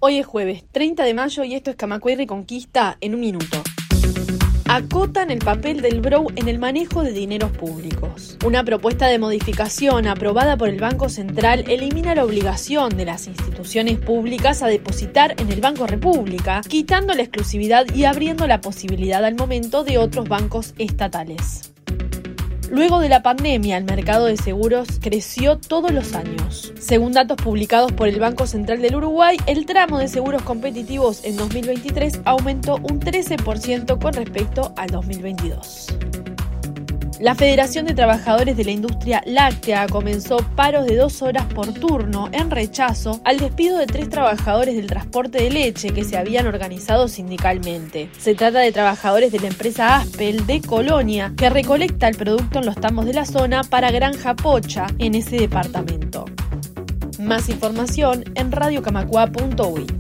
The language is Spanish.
Hoy es jueves 30 de mayo y esto es Camacuay Reconquista en un minuto. Acotan el papel del BROW en el manejo de dineros públicos. Una propuesta de modificación aprobada por el Banco Central elimina la obligación de las instituciones públicas a depositar en el Banco República, quitando la exclusividad y abriendo la posibilidad al momento de otros bancos estatales. Luego de la pandemia, el mercado de seguros creció todos los años. Según datos publicados por el Banco Central del Uruguay, el tramo de seguros competitivos en 2023 aumentó un 13% con respecto al 2022. La Federación de Trabajadores de la Industria Láctea comenzó paros de 2 horas por turno en rechazo al despido de 3 trabajadores del transporte de leche que se habían organizado sindicalmente. Se trata de trabajadores de la empresa Aspel de Colonia, que recolecta el producto en los tambos de la zona para Granja Pocha en ese departamento. Más información en radiocamacua.uy.